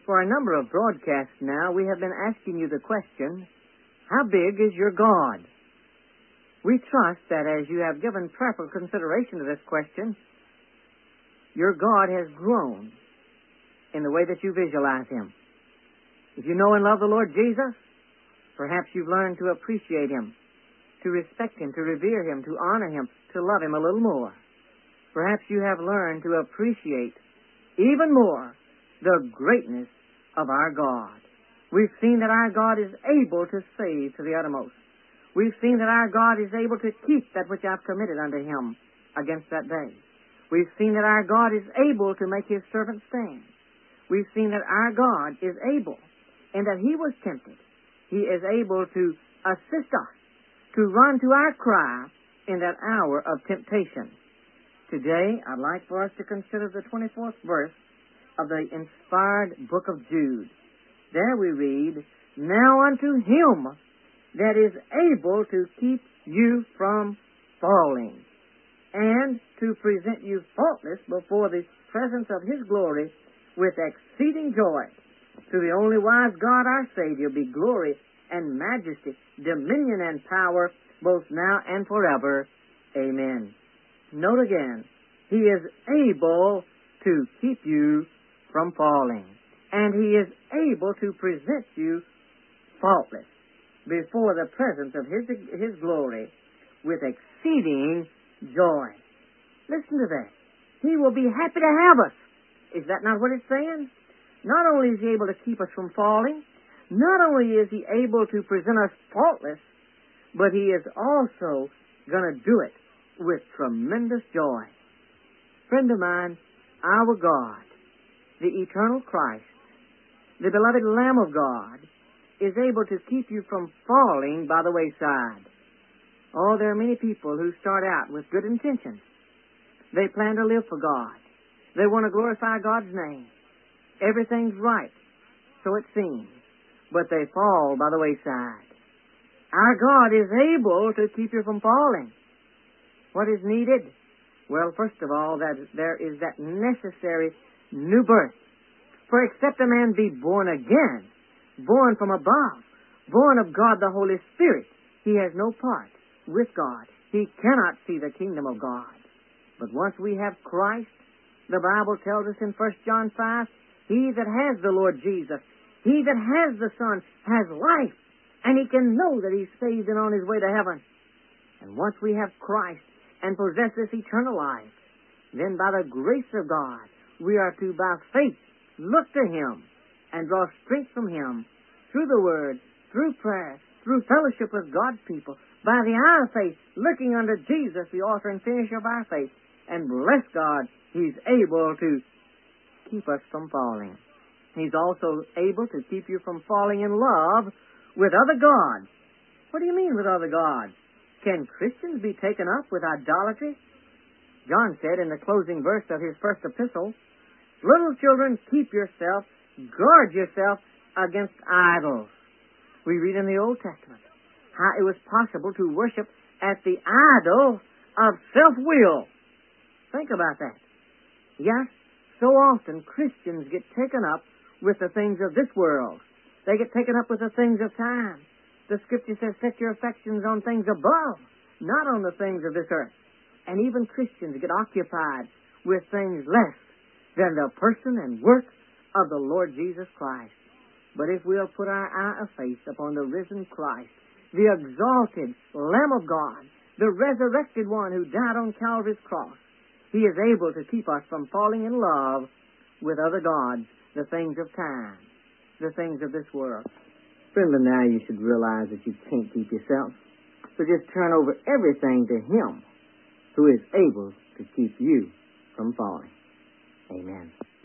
For a number of broadcasts now, we have been asking you the question, how big is your God? We trust that as you have given prayerful consideration to this question, your God has grown in the way that you visualize Him. If you know and love the Lord Jesus, perhaps you've learned to appreciate Him, to respect Him, to revere Him, to honor Him, to love Him a little more. Perhaps you have learned to appreciate even more the greatness of our God. We've seen that our God is able to save to the uttermost. We've seen that our God is able to keep that which I've committed unto Him against that day. We've seen that our God is able to make His servant stand. We've seen that our God is able, and that He was tempted. He is able to assist us, to run to our cry in that hour of temptation. Today, I'd like for us to consider the 24th verse of the inspired book of Jude. There we read, "Now unto Him that is able to keep you from falling, and to present you faultless before the presence of His glory with exceeding joy. To the only wise God our Savior be glory and majesty, dominion and power, both now and forever. Amen." Note again, He is able to keep you from falling, and He is able to present you faultless before the presence of His glory with exceeding joy. Listen to that. He will be happy to have us. Is that not what it's saying? Not only is He able to keep us from falling, not only is He able to present us faultless, but He is also going to do it with tremendous joy. Friend of mine, our God, the eternal Christ, the beloved Lamb of God, is able to keep you from falling by the wayside. Oh, there are many people who start out with good intentions. They plan to live for God. They want to glorify God's name. Everything's right, so it seems, but they fall by the wayside. Our God is able to keep you from falling. What is needed? Well, first of all, that there is that necessary new birth. For except a man be born again, born from above, born of God the Holy Spirit, he has no part with God. He cannot see the kingdom of God. But once we have Christ, the Bible tells us in 1 John 5, he that has the Lord Jesus, he that has the Son, has life, and he can know that he's saved and on his way to heaven. And once we have Christ and possess this eternal life, then by the grace of God, we are to, by faith, look to Him and draw strength from Him through the Word, through prayer, through fellowship with God's people, by the eye of faith, looking unto Jesus, the author and finisher of our faith, and bless God, He's able to keep us from falling. He's also able to keep you from falling in love with other gods. What do you mean with other gods? Can Christians be taken up with idolatry? John said in the closing verse of his first epistle, "Little children, keep yourself, guard yourself against idols." We read in the Old Testament how it was possible to worship at the idol of self-will. Think about that. Yes, so often Christians get taken up with the things of this world. They get taken up with the things of time. The Scripture says, set your affections on things above, not on the things of this earth. And even Christians get occupied with things less than the person and work of the Lord Jesus Christ. But if we'll put our eye of faith upon the risen Christ, the exalted Lamb of God, the resurrected one who died on Calvary's cross, He is able to keep us from falling in love with other gods, the things of time, the things of this world. Friend, now you should realize that you can't keep yourself. So just turn over everything to Him who is able to keep you from falling. Amen.